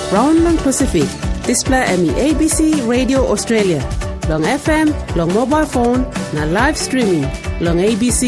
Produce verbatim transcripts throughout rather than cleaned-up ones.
Brown lang Pacific. Display M E A B C Radio Australia. Long F M, long mobile phone, na live streaming. Long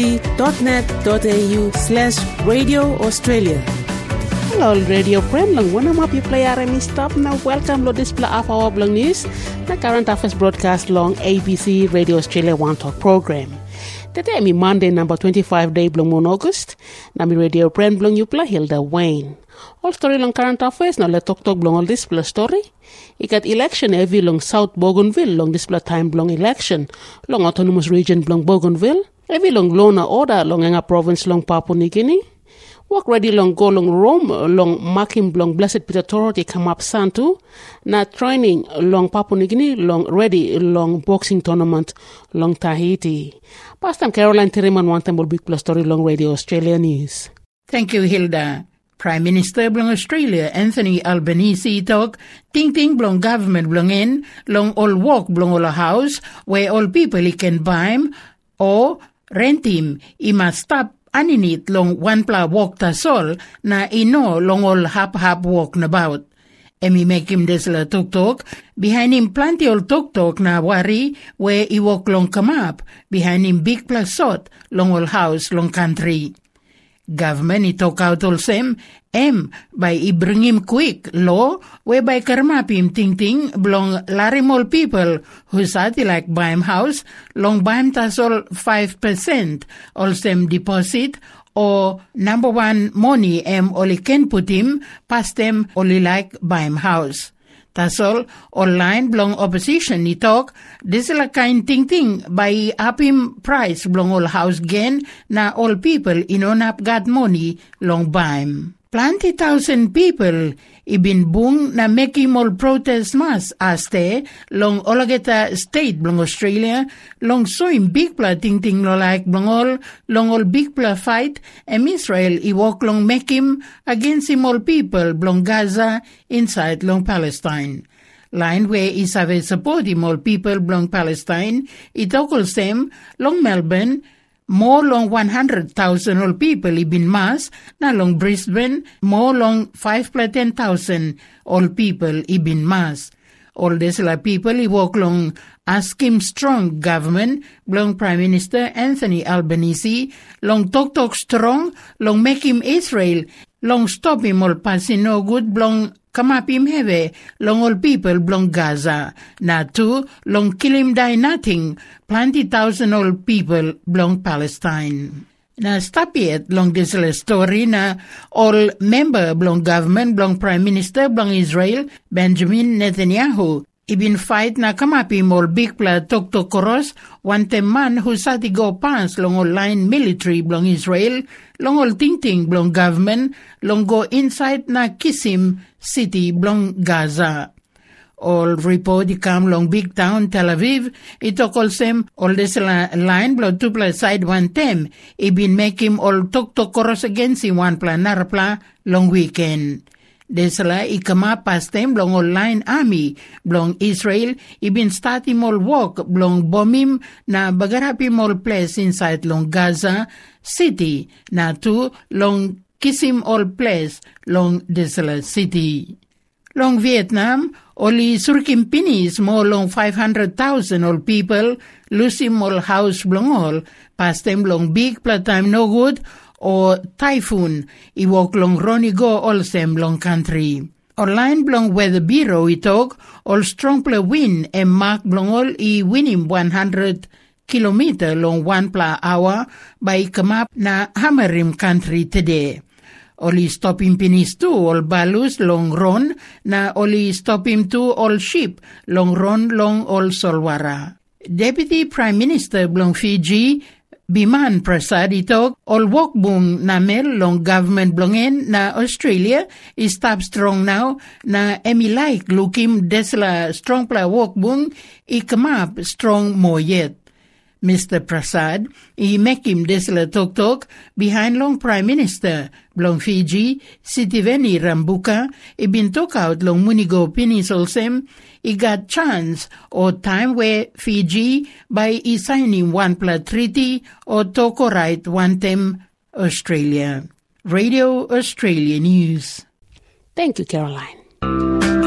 abc.net.au slash radio Australia. Hello radio friend, long wana map you play R M E stop now. Welcome to display of our blog news. The current affairs broadcast long A B C Radio Australia One Talk program. Today mi Monday number twenty-five day blong mon August. Na mi radio friend blong you play Hilda Wayne. All story long current affairs na let talk talk blong all display story. Ikat election heavy long South Bougainville long display time blong election long autonomous region blong Bougainville. Heavy long law na order long nga province long Papua New Guinea. Walk ready long go long Rome long Makim long Blessed Peter Authority come up Santu. Na training long Papua New Guinea long ready long boxing tournament long Tahiti. Past time Caroline Tiriman one time will big plus story long Radio Australia News. Thank you, Hilda. Prime Minister blong Australia Anthony Albanese talk ting ting blong government blong in long all walk blong all house where all people he can buy him or rent him. He must stop aninit long one pla walk ta sol na ino long all hap hap walk na bout. Emi make him desla tok tok behind him plenty all tok tok na wari where he walk long come up behind him big plus sot long all house long country. Government i talk out all same em by i bring him quick law whereby karmapim ting ting blong larimol people who sati like buy him house long buy him tasol five percent all same deposit or number one money em only can put him past them only like buy him house. Tasol online blong opposition ni talk this la kind ting ting by up him price blong all house gain na all people inon up got money long buy him. Plenty thousand people ibin bung na make him all protest mass aste long Olageta state blong Australia long so him big pla ting ting lo like blong all long all big pla fight em Israel i walk long make him against him all people blong Gaza inside long Palestine. Line where is have support him all people blong Palestine it all same long Melbourne more long one hundred thousand all people i been mass na long Brisbane more long five plus ten thousand all people i been mass. All this la people i walk long ask him strong government long Prime Minister Anthony Albanese long talk talk strong long make him Israel long stop him all passing no good blong come up him heavy long all people blong Gaza na two long kill him die nothing plenty thousand all people blong Palestine. Na stop yet long this story na all member blong government blong Prime Minister blong Israel Benjamin Netanyahu ibin fight na come up him all big pla tok tok koros one tem man who sati go pass long all line military blong Israel long all ting ting blong government long go inside na Kissim city blong Gaza. All report di come long big town Tel Aviv it all same all this line blow two plus side one tem it been make him all tok tok koros against him one pla narpla long weekend. Desala i come up past them blong all line army blong Israel i been start him all walk blong bomb him na bagarap him all place inside long Gaza city na two long Kissim all place long Desala city. Long Vietnam only surkim pinis more long five hundred thousand all people lose him all house blong all past them long big pla time no good or typhoon i walk long Ronnie go all same long country. Online blong weather bureau i talk all strong pla wind and mark blong all i win him one hundred kilometer long one pla hour by come up na Hamarim country today. Only stop him pinis too all balus long ron na only stop him too all ship long ron long all Solwara. Deputy Prime Minister blong Fiji Biman Prasad itok all walk bung na mel long government blongen na Australia is stop strong now na emi like lookim desla strong pla walk bung I come up strong more yet. Mister Prasad, I make him desla tok tok behind long Prime Minister long Fiji, Sitiveni Rambuka, I been talk out long Munigo Pinis olsem, I got chance or time where Fiji by I signing one pla treaty or toko right one tem Australia. Radio Australia News. Thank you, Caroline.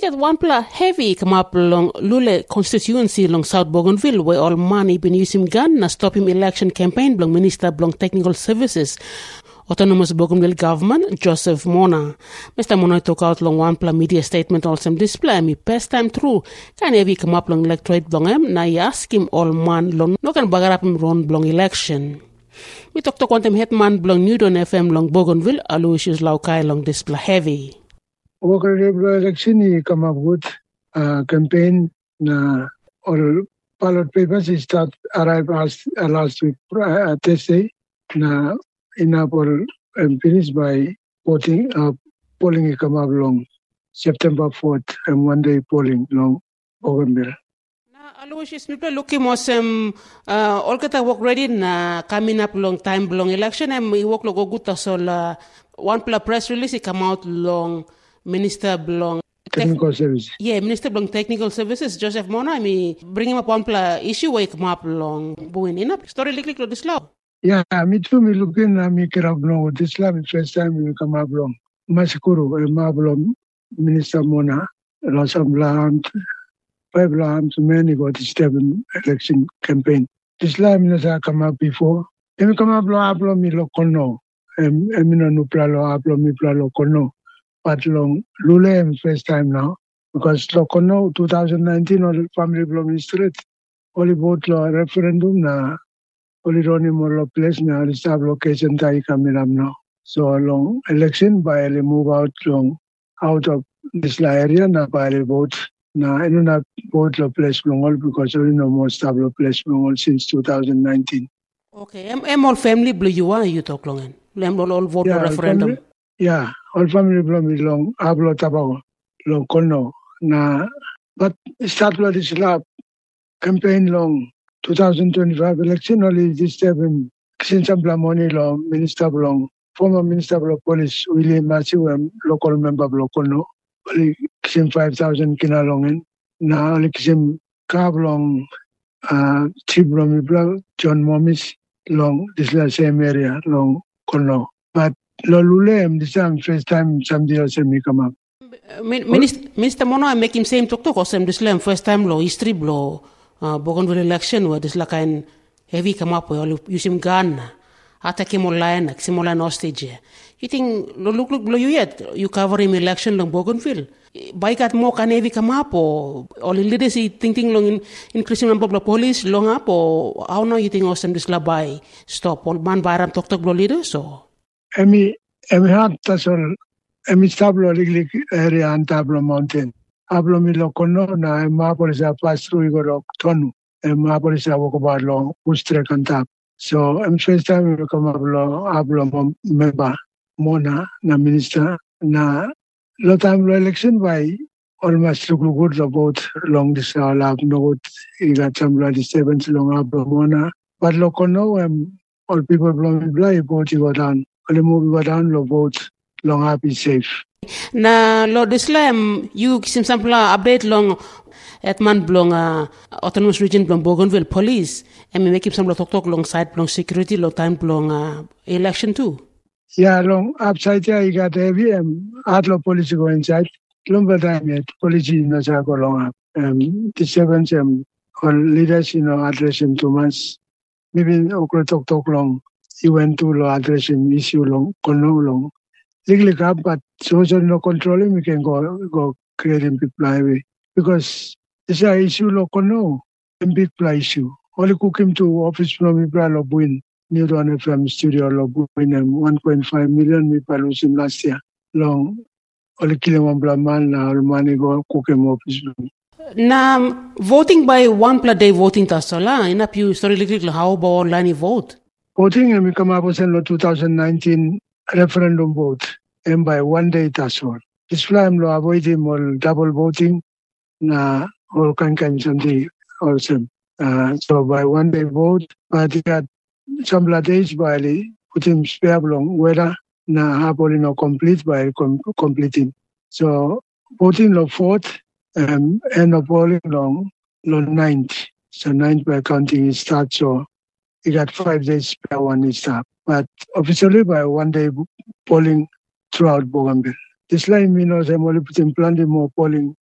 Ikat one pla heavy come up long Lule constituency long South Bougainville where all money been using gun na stop him election campaign blong Minister blong Technical Services. Autonomous Bougainville government, Joseph Mona. Mister Mona took out long one pla media statement on some display me past time through. Can heavy come up long electorate blong him na ask him all man long no can bagarap him run blong election. We talk to quantum hetman blong Newton F M long Bougainville, Aloysius Laukai long display heavy. Local election he come up with uh, campaign na all ballot papers he start arrive as uh, last week uh, Thursday na inapol and finished by voting uh, polling he come up long September fourth and one day polling long Bougainville. Aloysius, people looking mo sem uh, all kata work ready na coming up long time long election and we work logo good so la one pla press release it come out long Minister belong Technical tech- Services. Yeah, Minister belong Technical Services Joseph Mona. I mean, bring him up one pla issue where come up long buin in up story likely lo this law. Yeah, me too. Me looking at me kerap no this law. First time we come up long. Masikuru, ma belong Minister Mona. Lots of land, five lands, many got to step in election campaign. This law minister come up before. Emi come up lo aplo mi lo kono. Emi no nupla lo aplo mi pla lo kono. But long Lule first time now because Lokono twenty nineteen or family belong straight. Only vote law referendum na only running more place na stab location tai kamiram now. So long election by the move out long out of this area na by the vote na ino na vote lo place long all because only no more stab place long all since twenty nineteen. Okay, em em all family blue you are you talk long en. Lem all vote yeah, referendum. Family, yeah. All family belong long ablo tabago long kono na but start lo this lab campaign long twenty twenty-five election only this seven since money long minister belong former minister of police William Matthew local member belong kono only five thousand kina longen na only kisim cab long uh chief belong John Momis long this same area long kono but Lolulem, this time first time somebody else me come up. Minister, Minister Mono, I make him same talk to cause this time first time law history blow uh, Bougainville election where this like an heavy come up where use him gun. Attack him online, him online hostage. You think look look blow you yet? You cover him election long Bougainville. By got more can heavy come up or all in leadership thinking long in increasing number of police long up or how now you think awesome this by stop all man baram talk talk blow leaders or Emi emi hat tasol emi stablo ligli area and tablo mountain. Ablo mi lo kono na ema polisa pass through igoro tonu. Ema polisa woko barlo ustre kantap. So em first time we come ablo ablo member Mona na minister na lo time lo election by almost good about long this lab no he got some blood disturbance long ablo Mona. But lo kono um all people blowing blind about you down. The movie down lo vote long happy safe. Na lo Islam you sim sampla update long at man blong uh, autonomous region blong Bougainville police and me make him some talk talk long side blong security long time blong uh, election too. Yeah, long upside there you got heavy um art lo police go inside. Long time yet police no sa go long up. Um the seventh um all leaders you know addressing to us. Maybe okro talk talk long. He went to law addressing issue long, kono long. Legally cap, but social no controlling, we can go go creating people highway. Because it's a issue lo kono, and big play issue. Only cook him to office from me lo buin. New Dawn F M studio lo buin and one point five million me lose him last year. Long only kill one black man na money go cook him office. Na voting by one pla day voting tasola, in up you story like how about online vote? Voting and we come up with the twenty nineteen referendum vote and by one day that's all. This time lo avoiding all double voting na all can can something also. Uh, so by one day vote, but you got some days by the putting spare long whether na happily no complete by com- completing. So voting lo fourth um, and of polling long lo ninth. So ninth by counting it starts so. You got five days spare one is up. But officially by one day polling throughout Bougainville. This line means I'm only putting plenty more polling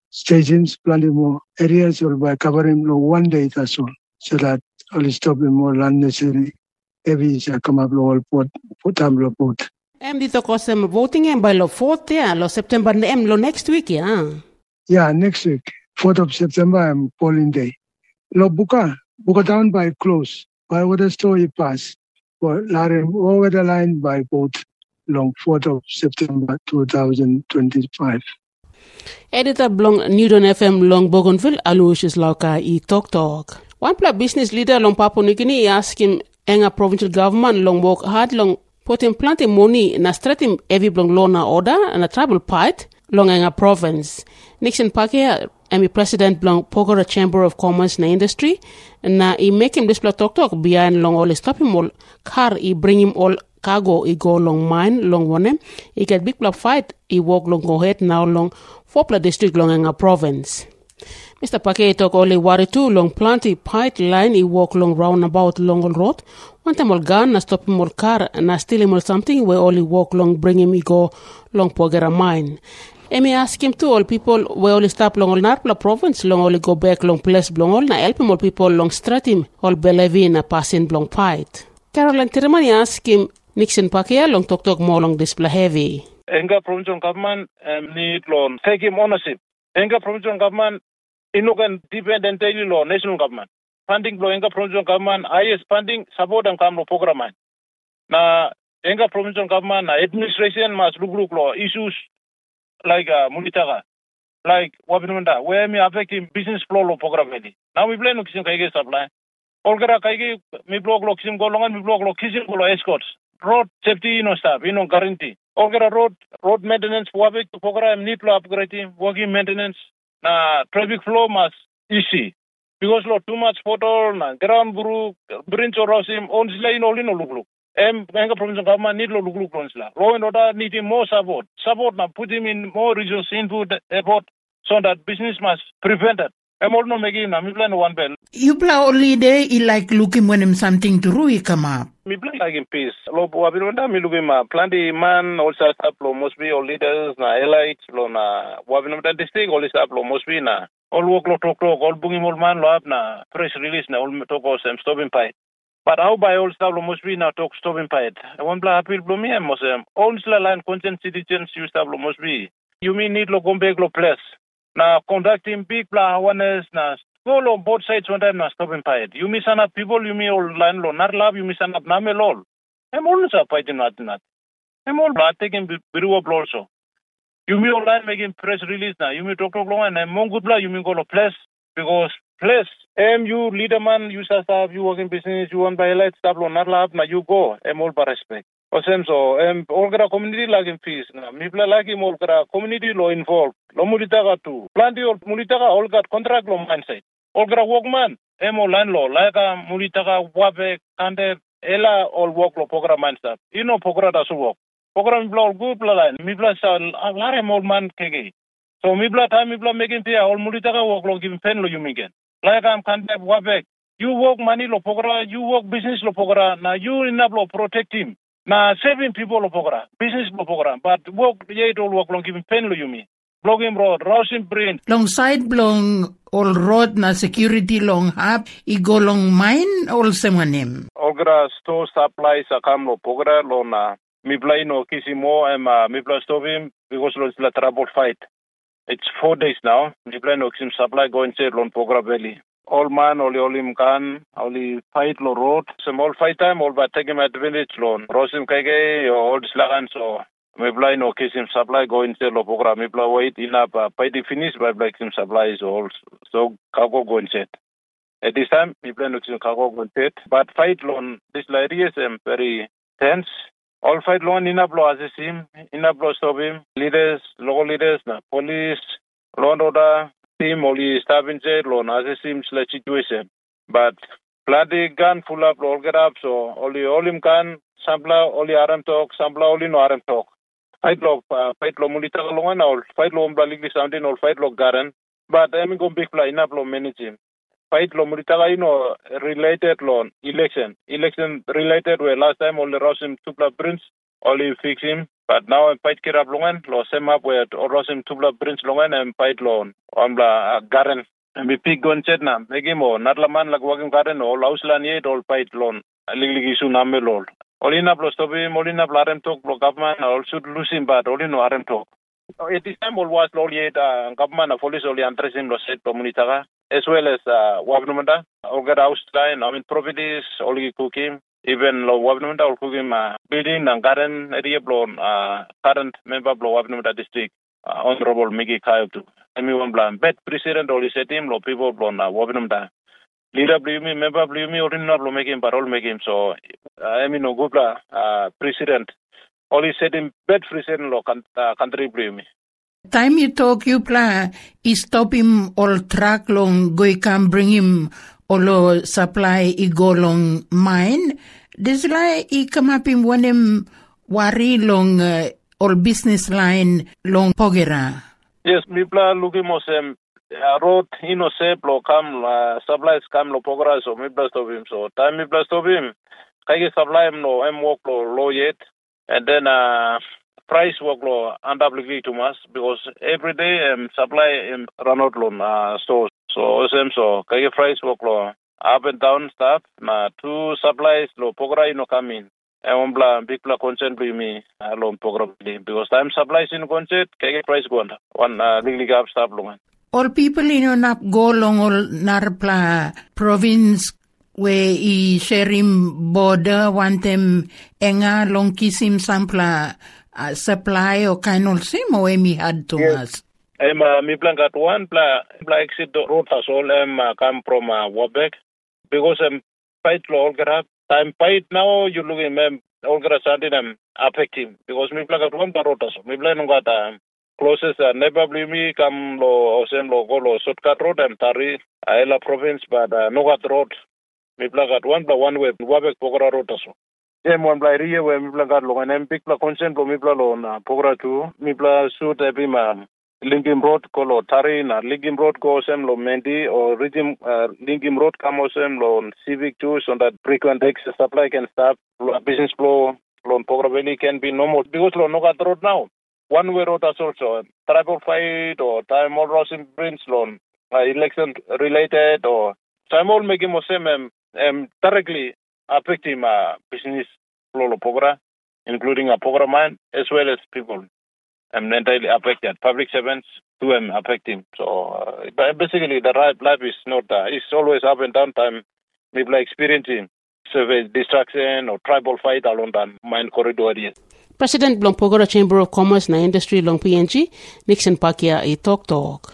stations, plenty more areas will by covering one day that's all. So that will stop more unnecessary heavy come up all port put up port. Em dito ko sa voting em by lo fourth ya, lo September na em lo next week ya. Yeah, next week. fourth of September I'm polling day. Lo buka, buka down by close. By what the story pass. For over the line by vote long fourth of September twenty twenty-five. Editor blong Newton F M long Bougainville Aloysius Lauka i Talk Talk. One pla business leader long Papua New Guinea ask him enga provincial government long work hard long put in plenty money na stratim every blong lona order and a travel part long enga province. Nixon Pakia Emi president blong Pokora Chamber of Commerce na industry na I make him display Talk Talk behind long all stop him all car I bring him all cargo I go long mine long one I get big block fight I walk long go head now long Fopla district long enga province. Mister Paquet talk only worry too long plenty pipeline I walk long roundabout long road. One time all gun na stop him all car na steal him all something where only walk long bring him I go long Pogera mine. Emi ask him to all people where only stop long all Narpla province long only go back long place long all na help him all people long stratim all believe na passing long fight. Caroline Tirmani ask him Nixon Paquet long talk talk more long display heavy. Enga provincial government um, need loan take him ownership. Enga provincial government inukan dependent daily law national government. Funding law enga provincial government I S funding support and come program. Na enga provincial government na administration must look look law issues like uh, munitaga like wabinunda where me affecting business flow law program ready. Now we plan no kisim kaige supply. Olgara kaige me blog law kisim go longan me blog law kisim go escorts. Road safety you know stuff you know guarantee. Olgara road road maintenance wabik to program need law upgrading working maintenance na traffic flow must easy because law too much photo na ground buru bridge or rosim on line only no look look. Em enga provincial government need lo look look la. Law and order needing more support. Support na put him in more resource input effort so that business must prevent it. I'm also making na mi plan one bell. You play only day I like looking when him something to rui come up. Mi plan like in peace. Lo wabirunda mi looking ma plenty man also stop lo must be all leaders na elites lo na wabirunda district all stop lo must be na all work lo talk talk all bunging all man lo up na press release na all talk all sem stopping fight. But how by all stop lo must be na talk stopping fight. One bla appeal lo mi must em all line consent citizens you stop lo must be. You mean need lo come back lo place. Na conducting big bla awareness na go on both sides one time na stopping fight. You miss up people, you mean all line lo not love, you miss up namel all. I'm always a fighting not not. I'm all not taking biru up also. You mean all line making press release na. You mean talk talk long and I'm good bla you mean go to place because place. Am you leader man, you staff, you work in business, you want by light stuff lo not love na you go. I'm all by respect. Osem so em all kara community lagin fees na mi pla lagi all kara community lo involved lo mulitaga tu plenty all mulitaga all got contract lo mindset all kara workman em all land lo laga mulitaga wabe kande ela all work lo program mindset you know program da work program bla all good bla line mi pla sa lare all man kege so mi pla time mi pla making pay all mulitaga work lo give pen lo you migen laga am kande wabe you work money lo program you work business lo program na you enough lo protect him. Na saving people of program, business of program, but work yet all work long giving pen lo you mean. Blogging road, rousing brain. Long side blong all road na security long hub, I go long mine all semanim. Ogra store supplies a come lo program lo na mi play no kisimo em mi play stovim because lo la trouble fight. It's four days now. Mi play no kisim supply going to long program valley. All man, only olim can, only fight lo road. Some all fight time, all but take him advantage loan. Rosim kage, old slagan so. Me play no case him supply go into lo program. Me play wait in up, pay the finish by black him supplies all. So cargo go and set. At this time, me play no case cargo go and set. But fight loan, this areas am very tense. All fight loan in up lo as him, in up lo stop him. Leaders, local leaders, na police, law and order. Team only staff in jail loan as it seems like situation. But plenty gun full up all get up so only all him can sampla only aram talk, sampla only no aram talk. Fight log fight lo mulita longan all fight lo umbra ligli sounding all fight log garan. But I mean go big play enough lo manage him. Fight lo mulita you know related loan election. Election related where last time only Rosim Tupla Prince only fix him. But now I'm fight kirap lungan, lo same up with Orosim Tubla Prince lungan and fight loan. Ombla Garen. And we pick gon chet na. Megimo, Natlaman like walking garden or Lauslan yet all fight loan. Ligli su name lol. Olina plus tobi, Molina Blarem talk, block government, or should lose him, but Olino Arem talk. At this time, all was lol yet, government of police only interesting lo set Comunitaga, as well as Wabnumanda, Olga Ausstein, I mean, properties, Olgi cooking. Even lo Wabnumanda or cooking building and garden area blown current member blow Wabnumanda district uh, honorable Migi Kayutu. I mean one blan bet president only set him lo people blown Wabnumanda. Leader blew me, member blew me, original blow making parole making so I mean no good uh president only set him bet president lo country blew me. Time you talk you plan is stop him all track long go can bring him olo supply I go long mine. This line I come up in one em wari long uh, or business line long pogera. Yes, people are looking more same uh, road ino sep lo come uh, supplies come lo pogera so me blast of him so time me blast of him. Kaya supply him no em work lo low yet and then uh price work lo undoubtedly too much because every day um supply um run out loan uh stores. So same so kaya price work lo up and down stuff na two supplies lo pogra ino come in. E ombla big pla consent be me alone pogra because time supplies in consent kaya price go on one uh, really gap stuff long. All people in nap go long all narpla province where I share him border want them enga long kisim sampla uh, supply or kind of sim or me had to us. I'm uh, me plan got one pla pla exit the road as all I'm uh, come from uh, Wabek because I'm fight lo all grab time fight now you look at me all grab something I'm affecting because me plan got one the road as me plan got uh, closest uh, never believe me come lo same lo go lo shortcut road I'm Tari Ayala province but uh, no got road me plan got one but one way Wabek Pogora road as well. Same one by Ria where me plan got lo and I'm big pla consent lo me plan lo na Pogora two me plan shoot every man. Linkim Road kolo Tari na Linkim Road ko sem lo Mendi or Rijim uh, Linkim Road kamo sem lo Civic too so that frequent extra supply can start business flow lo Pogra Valley can be no more because lo no got road now one way road as also tribal fight or time all Rosin Prince loan uh, election related or time all making mo sem um, um, directly affecting uh, business flow lo Pogra including a Pogra mine as well as people. I'm entirely affected. Public servants too am affecting. So uh, basically, the life is not. Uh, it's always up and down time. People are experiencing service distraction or tribal fight along the mine corridor areas. President Blong Pogora Chamber of Commerce na Industry Long P N G Nixon Pakia I talk talk.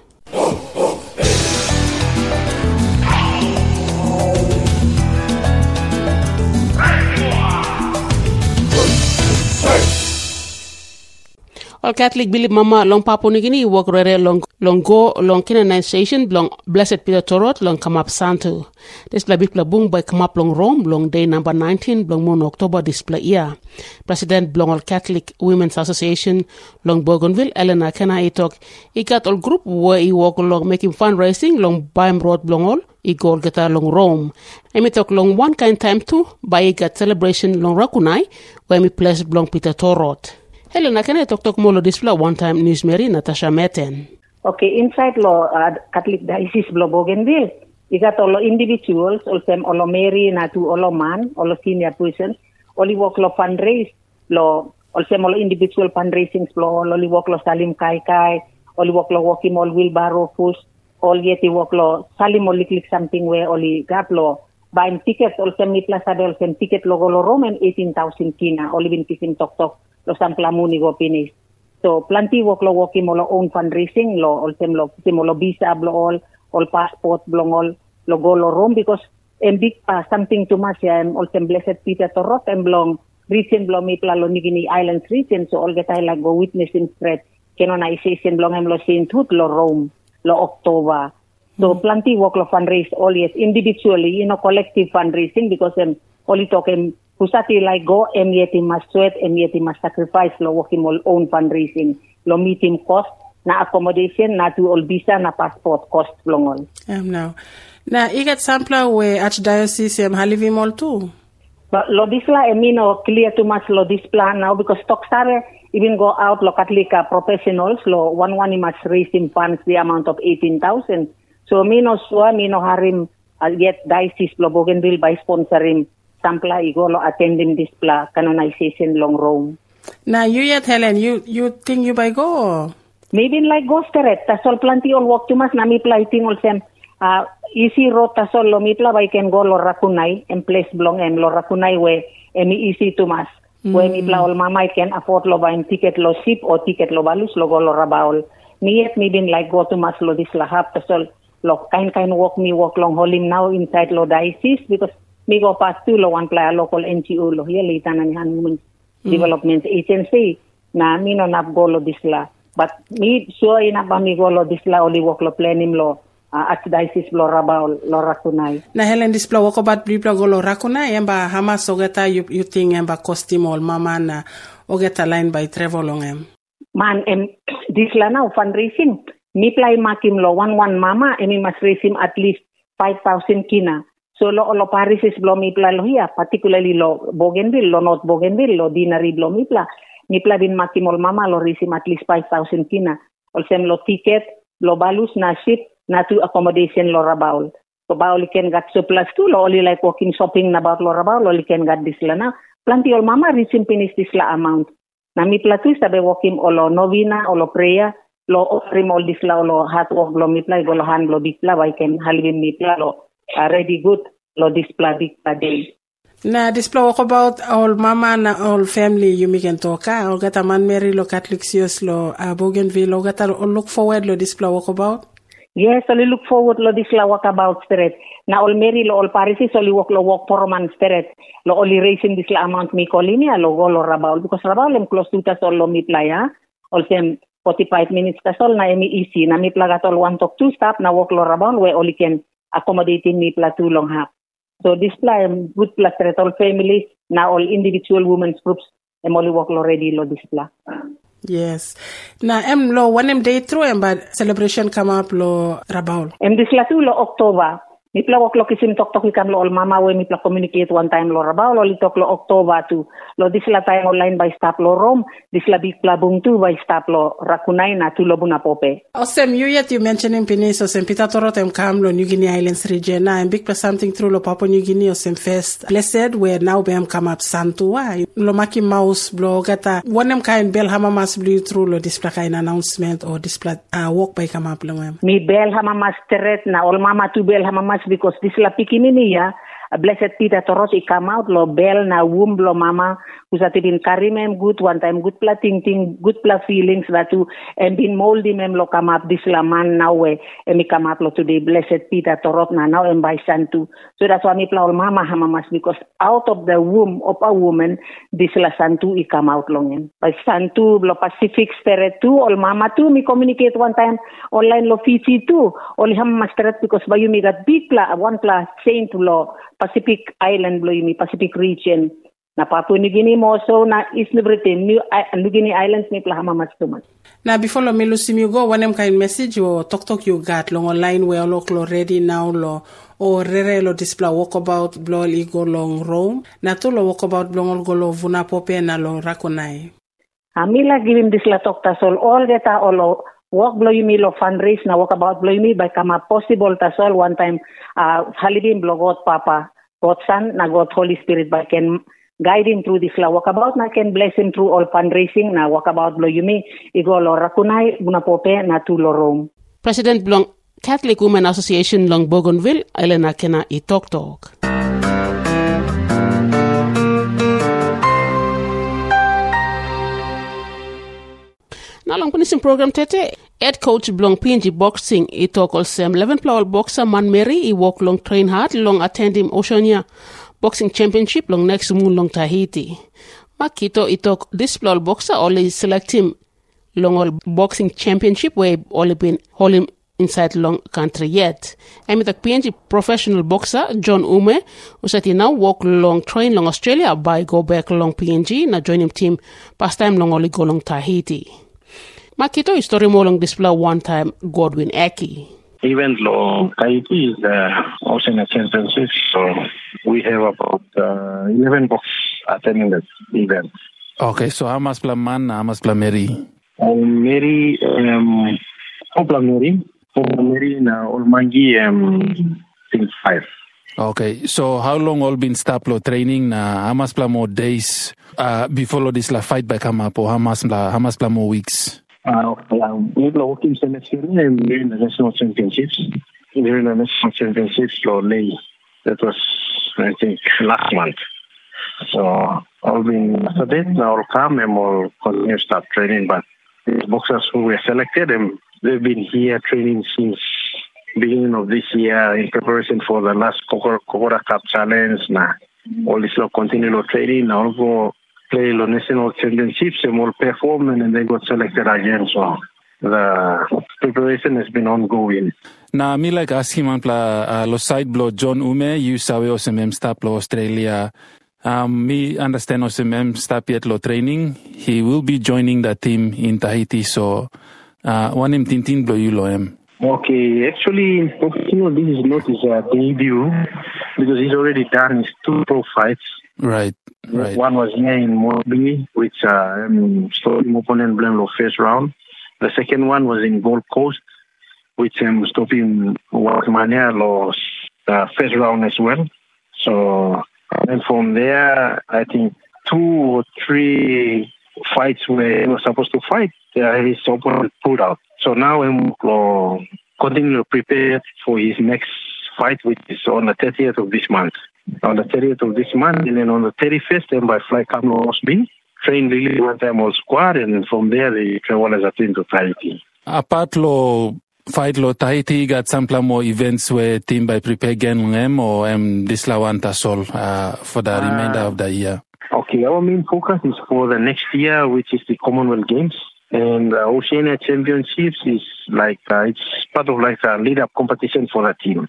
All Catholic Billy Mama long Papua New Guinea walk rere long long go long canonization long Blessed Peter Torot long Kamap Santo. This la big bung by Kamap long Rome long day number nineteen long moon October display year. President Blong All Catholic Women's Association long Bougainville Elena Kena I talk. I got all group where he walk along making fundraising long Baim Road Blong All. I go get long Rome. I me talk long one kind time too by I got celebration long Rakunai where me place Blong Peter Torot. Helena, can I talk to Molo display one time news Mary Natasha Meten? Okay, inside law uh, Catholic Diocese Blo Bougainville, you got all individuals, all them all Mary na to all man, all senior persons, only work lo fundraise, lo all them all individual fundraisings, lo only work lo Salim Kai Kai, only work lo walking all wheelbarrow push, all yeti work lo Salim only click something where only got lo buying tickets, all them ni plaza all them ticket logo lo Roman eighteen thousand kina, only been kissing talk talk. Lo samplamuni go pinis. So plenty work lo work mo lo own fundraising lo all tem lo tem lo visa blo all all passport blong all lo go lo Rome because em big uh, something too much ya em all tem Blessed Peter Torot em blong region blong mi plalo New Guinea Islands region so all get I like go witnessing spread canonization blong em lo Saint Hood lo Rome lo October. So mm-hmm. plenty work lo fundraise all yes individually you know collective fundraising because em only talk em Pusati like go, em yeti must sweat, em yeti must sacrifice, lo working all own fundraising, lo meet him cost, na accommodation, na to all visa, na passport cost, long all. Um, now, now, you get sampler where Archdiocese am halivim all too. But lo disla, I mean, clear too much lo this plan now because Toksare, even go out lo Catholic uh, professionals lo one one must raise him funds the amount of eighteen thousand. So me no sua me no harim uh, yet diocese lo Bougainville by sponsoring sampla igo lo attend him this pla canonization long Rome. Now you yet Helen, you you think you by go? Or? Maybe like go steret. Tasol plenty all walk to mas na mi pla iting all sem uh, easy road tasol lo mi pla by can go lo Rakunai and place blong em lo Rakunai we emi easy to mas. When mi pla ol mama can afford lo buying ticket lo ship or ticket lo balus lo go lo Rabaul. Me yet me bin like go to mas lo this lahap tasol lo kind kind walk me walk long holim now inside lo diocese because me go past to lo one play local N G O lo here later na ni Women's mm. Development Agency na mi no nap go lo disla but me sure ina ba mi go lo disla oli walk lo planim lo uh, archdiocese lo Rabaul lo Rakunai na Helen display walk about blipla go lo Rakunai emba hamas ogeta you you think emba costume ol mama na ogeta line by travel long em man em disla now fundraising mi play makim lo one one mama emi mas raise him at least five thousand kina. So lo lo parishes blo mi pla lo here, particularly lo Bougainville, lo North Bougainville, lo dinari blo mi pla. Mi pla bin makimol mama lo raise him at least five thousand kina. Also lo ticket, lo balus na ship, na to accommodation lo Rabaul. So baul can get surplus too, lo only like walking shopping about lo Rabaul, only can get this la na. Plenty ol mama reach him finish this la amount. Na mi pla tu sabe walking o lo novena o lo prayer. Lo offering all this la lo hard work lo mi pla go lo hand lo big pla by can halvin mi pla lo uh, ready good lo this pla big pla day. Na this pla walk about all mama na all family you me can talk ah or gata man Mary lo Catholic Sios lo uh, Bougainville lo gata look forward lo this pla walk about. Yes, only look forward lo this la walk about straight. Na all Mary lo all parishes only walk lo walk for man straight. Lo only raising this la amount mi colinia lo go lo Rabaul because Rabaul em close to tas all lo mi pla ya. Also forty-five minutes tasol na emi easy na mi plaga tol one talk two stop na walk lo Rabaul we only can accommodate mi pla too long half. So this pla good pla straight all families na all individual women's groups em only walk lo ready lo this pla. Yes. Na em lo one em day through em but celebration come up lo Rabaul. Em this la too lo October. Mi pla wak lo kisim tok tok ikam lo all mama we mi pla communicate one time lo Rabaul lo li tok lo October tu lo this la time online by stop lo Rome this la big pla bung tu by stop lo Rakunai na tu lo buna pope. Osem you yet you mentioning Piniso sem pita torot em kam lo New Guinea Islands region na em big pla something through lo Papua New Guinea osem first blessed where now be em come up santua lo maki mouse blo gata one em kind bell hama mas blue through lo this pla kind announcement or this pla uh, walk by come up lo em. Mi bell hama mas teret na all mama tu bell hama mas because this la pikini ya blessed Peter Toros I come out lo bell na womb lo mama usati bin carry mem good one time good pla ting ting good pla feelings that to and bin moldy mem lo come up this la man now we and me come up lo today blessed Peter Toros na now and by santu so that's why me pla mama hamamas because out of the womb of a woman this la santu I come out long by santu lo Pacific spirit too all mama too me communicate one time online lo Fiji too only hamamas spirit because by you me got big pla one pla saint lo Pacific Island lo yumi Pacific region na Papua New Guinea mo so na East Britain New, New Guinea Islands ni plahama mas tuman. Na before lo melusim you go one kind message or talk talk you got long online where lo ready now lo o rere lo display walk about blo ligo long Rome na to lo walk about blong go lo vuna pope na lo Rakunai. Amila giving this la talk tasol all data all walk blow me lo fundraise na walk about blow me by kama possible tasol one time uh halibin blogot papa God son na God Holy Spirit by can guide him through this la walk about na can bless him through all fundraising na walk about blow me igo lo Rakunai buna pope na to lo Rome. President Blong Catholic Women Association long Bougainville Elena Kena I talk talk. Na long punisim program tete head coach blong P N G boxing I talk also eleven plawal boxer man Mary I walk long train hard long attend him Oceania boxing championship long next moon long Tahiti. Makito I talk this plawal boxer only select him long all boxing championship where only been hold him inside long country yet. I'm with the P N G professional boxer John Ume who said he now walk long train long Australia by go back long P N G na join him team past time long only go long Tahiti. Makito story more long display one time Godwin Aki. Even though Tahiti is the Oceania Championship, so we have about uh, eleven boxers attending that event. Okay, so Hamas Pla Man, Hamas Pla Mary. Um, Mary, um, Opla Mary, Opla Mary, na Olmangi, um, since five. Okay, so how long all been start lo training na Hamas Pla more days uh, before this la fight back come up or Hamas Pla Hamas Pla more weeks? Uh, um, we were working semester during the national championships. During the national championships, lo lay. That was, I think, last month. So all been after that, now all come and all continue start training. But the boxers who were selected, and they've been here training since beginning of this year in preparation for the last Kokora Cup challenge. Now all this will continue to training. Now all go play the national championships and all perform, and then they got selected again. So the preparation has been ongoing. Na me like ask him pla uh, lo side blow John Ume you sawe osmem stop lo Australia. Um, me understand osmem stop yet lo training. He will be joining the team in Tahiti. So uh, one him tintin blow you lo em. Okay, actually, you know, this is not his uh, debut because he's already done his two pro fights. Right, right. One was here in Morbi, which uh, um, stopped him opponent Blemlo first round. The second one was in Gold Coast, which um, stopped him Wakmania lost the first round as well. So, and from there, I think two or three fights where he was supposed to fight, uh, his opponent pulled out. So now I'm uh, continuing to prepare for his next fight, which is on the thirtieth of this month. On the thirtieth of this month, and then on the thirty-first, then by fly Kamlo Osby, train really one time all squad, and then from there they travel as a team to Tahiti. Apart lo fight lo Tahiti, got some more events where team by prepare again them or um, this la one tasol uh, for the uh, remainder of the year. Okay, our main focus is for the next year, which is the Commonwealth Games. And uh, Oceania Championships is like, uh, it's part of like a lead-up competition for the team.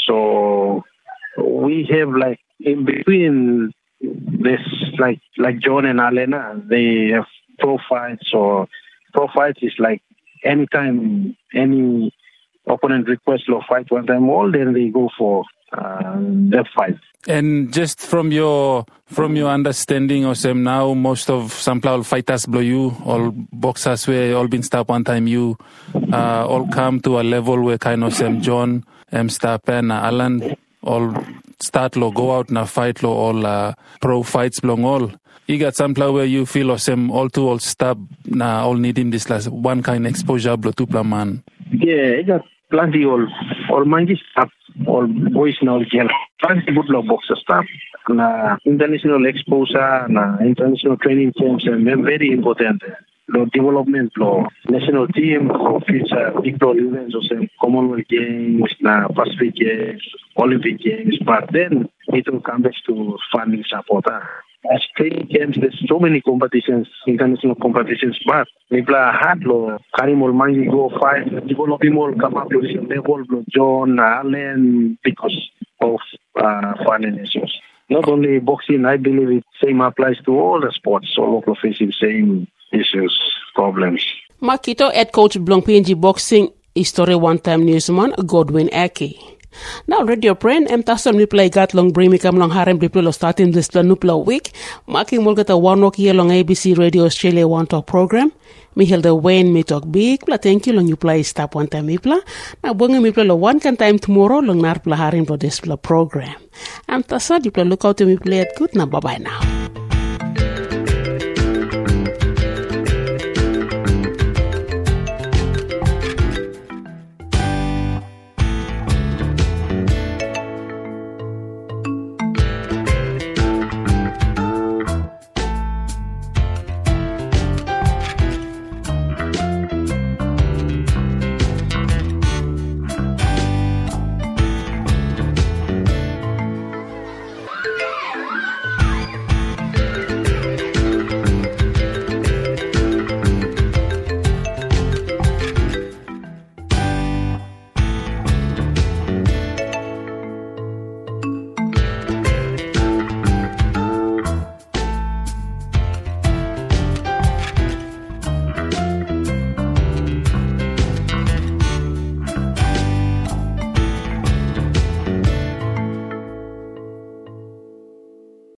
So we have like, in between this, like like John and Alena, they have pro fights, or pro fights is like anytime any opponent requests to fight one time all, then they go for uh, that fight. And just from your from your understanding of them now, most of some all fighters blow you, all boxers where all been stopped one time you uh, all come to a level where kind of Sam John, M stop and Alan all start lo go out na fight lo all uh, pro fights belong all. You got some player where you feel of them all to all stop na all need him this last one kind exposure blow to man. Yeah, I got plenty all all mangy stuff. All boys now get plenty good law boxer stuff. Na international exposure, na international training camps, and very important. The development law, national team for future big law events, or some Commonwealth Games, na Pacific Games, Olympic Games. But then it will come back to funding support. As training camps, there's so many competitions, international competitions, but people are hard law. Karim will mangi go fight, develop him all come up to this level, John, Allen, because of uh, funding issues. Not only boxing, I believe it same applies to all the sports. All of facing same issues, problems. Makito head coach Blong P N G Boxing history one time newsman Godwin Eki. Now radio friend em tason mi play gat long bring me come long harem people lo starting this plan nupla week. Marking mulgata one walk here long A B C Radio Australia One Talk program. Mi hilda Wayne me talk big pla thank you long you play stop one time mi pla. Now bunga mi play lo one can time tomorrow long nar pla harem lo this pla program. Em tasad you play look out to me play it good now bye bye now.